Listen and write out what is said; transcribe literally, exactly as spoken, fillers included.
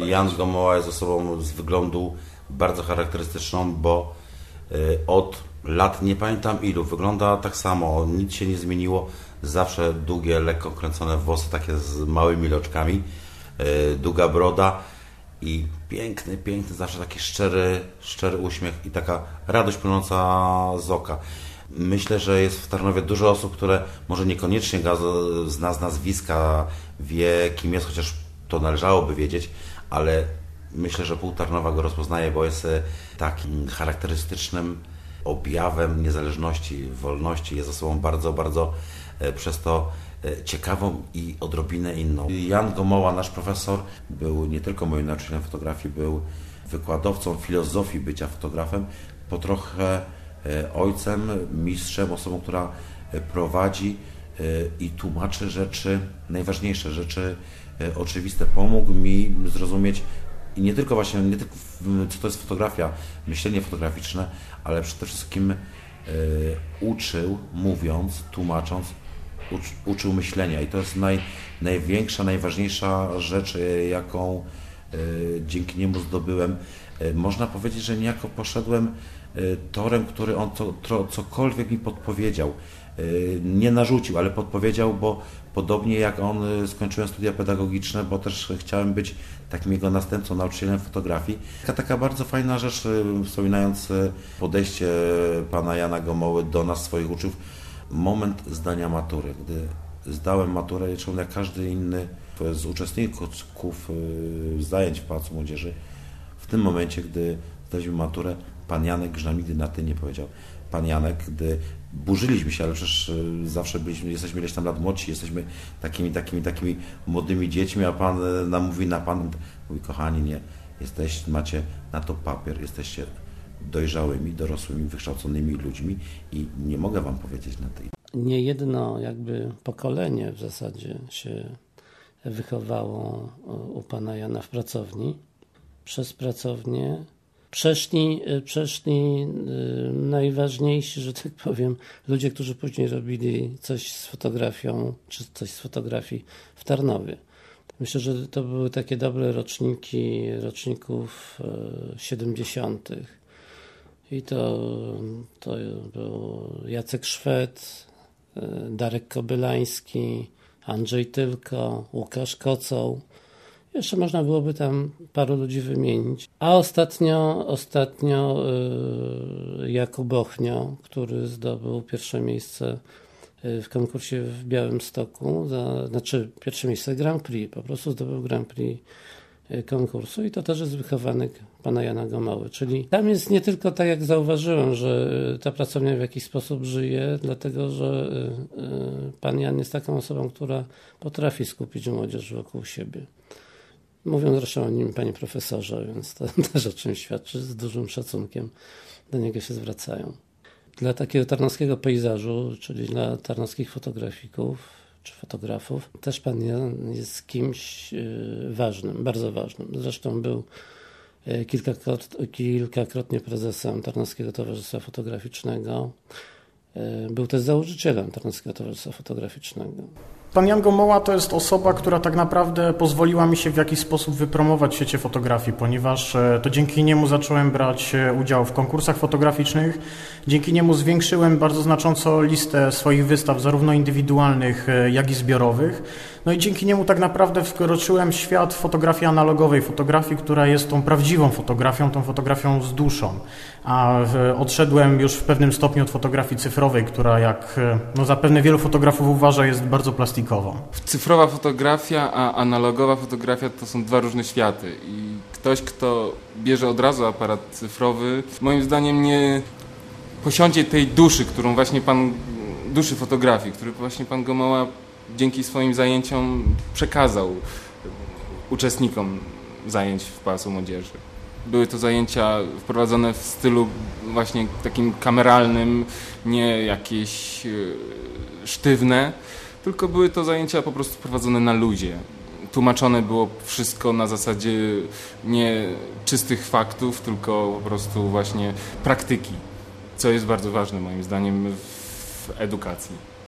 Jan Gomoła jest osobą z wyglądu bardzo charakterystyczną, bo od lat, nie pamiętam ilu, wygląda tak samo, nic się nie zmieniło, zawsze długie, lekko kręcone włosy, takie z małymi loczkami, długa broda i piękny, piękny, zawsze taki szczery, szczery uśmiech i taka radość płynąca z oka. Myślę, że jest w Tarnowie dużo osób, które może niekoniecznie zna z nazwiska, wie kim jest, chociaż to należałoby wiedzieć, ale myślę, że pół Tarnowa go rozpoznaje, bo jest takim charakterystycznym objawem niezależności, wolności. Jest osobą bardzo, bardzo przez to ciekawą i odrobinę inną. Jan Gomoła, nasz profesor, był nie tylko moim nauczycielem fotografii, był wykładowcą filozofii bycia fotografem, po trochę ojcem, mistrzem, osobą, która prowadzi i tłumaczy rzeczy, najważniejsze rzeczy oczywiste. Pomógł mi zrozumieć i nie tylko właśnie, nie tylko co to jest fotografia, myślenie fotograficzne, ale przede wszystkim uczył, mówiąc, tłumacząc, ucz, uczył myślenia i to jest naj, największa, najważniejsza rzecz, jaką dzięki niemu zdobyłem. Można powiedzieć, że niejako poszedłem torem, który on to, to, cokolwiek mi podpowiedział. Nie narzucił, ale podpowiedział, bo podobnie jak on skończyłem studia pedagogiczne, bo też chciałem być takim jego następcą, nauczycielem fotografii. Taka, taka bardzo fajna rzecz, wspominając podejście pana Jana Gomoły do nas, swoich uczniów, moment zdania matury. Gdy zdałem maturę, jak każdy inny z uczestników zajęć w Pałacu Młodzieży, w tym momencie, gdy zdaliśmy maturę, pan Janek że nam nigdy na ty nie powiedział. Pan Janek, gdy burzyliśmy się, ale przecież zawsze byliśmy, jesteśmy ileś tam lat młodsi, jesteśmy takimi, takimi, takimi młodymi dziećmi, a pan nam mówi na pan, mówi, kochani, nie, jesteście, macie na to papier, jesteście dojrzałymi, dorosłymi, wykształconymi ludźmi i nie mogę wam powiedzieć na tej. Nie jedno jakby pokolenie w zasadzie się wychowało u pana Jana w pracowni. Przez pracownię Przeszli, przeszli najważniejsi, że tak powiem, ludzie, którzy później robili coś z fotografią, czy coś z fotografii w Tarnowie. Myślę, że to były takie dobre roczniki, roczników siedemdziesiątych. I to, to był Jacek Szwed, Darek Kobylański, Andrzej Tylko, Łukasz Kocoł. Jeszcze można byłoby tam paru ludzi wymienić. A ostatnio, ostatnio yy, Jakub Ochnio, który zdobył pierwsze miejsce w konkursie w Białymstoku, za, znaczy pierwsze miejsce Grand Prix, po prostu zdobył Grand Prix konkursu i to też jest wychowanek pana Jana Gomoły. Czyli tam jest nie tylko tak, jak zauważyłem, że ta pracownia w jakiś sposób żyje, dlatego że yy, pan Jan jest taką osobą, która potrafi skupić młodzież wokół siebie. Mówią zresztą o nim panie profesorze, więc to też o czym świadczy, z dużym szacunkiem do niego się zwracają. Dla takiego tarnowskiego pejzażu, czyli dla tarnowskich fotografików czy fotografów, też pan Jan jest kimś ważnym, bardzo ważnym. Zresztą był kilkakrot, kilkakrotnie prezesem Tarnowskiego Towarzystwa Fotograficznego. Był też założycielem Tarnowskiego Towarzystwa Fotograficznego. Pan Jan Gomoła to jest osoba, która tak naprawdę pozwoliła mi się w jakiś sposób wypromować w świecie fotografii, ponieważ to dzięki niemu zacząłem brać udział w konkursach fotograficznych. Dzięki niemu zwiększyłem bardzo znacząco listę swoich wystaw, zarówno indywidualnych, jak i zbiorowych. No i dzięki niemu tak naprawdę wkroczyłem w świat fotografii analogowej, fotografii, która jest tą prawdziwą fotografią, tą fotografią z duszą. A odszedłem już w pewnym stopniu od fotografii cyfrowej, która jak no zapewne wielu fotografów uważa, jest bardzo plastikową. Cyfrowa fotografia, a analogowa fotografia to są dwa różne światy i ktoś, kto bierze od razu aparat cyfrowy, moim zdaniem nie posiądzie tej duszy, którą właśnie pan, duszy fotografii, który właśnie pan Gomoła dzięki swoim zajęciom przekazał uczestnikom zajęć w Pałacu Młodzieży. Były to zajęcia wprowadzone w stylu właśnie takim kameralnym, nie jakieś sztywne, tylko były to zajęcia po prostu prowadzone na luzie. Tłumaczone było wszystko na zasadzie nie czystych faktów, tylko po prostu właśnie praktyki, co jest bardzo ważne moim zdaniem w edukacji.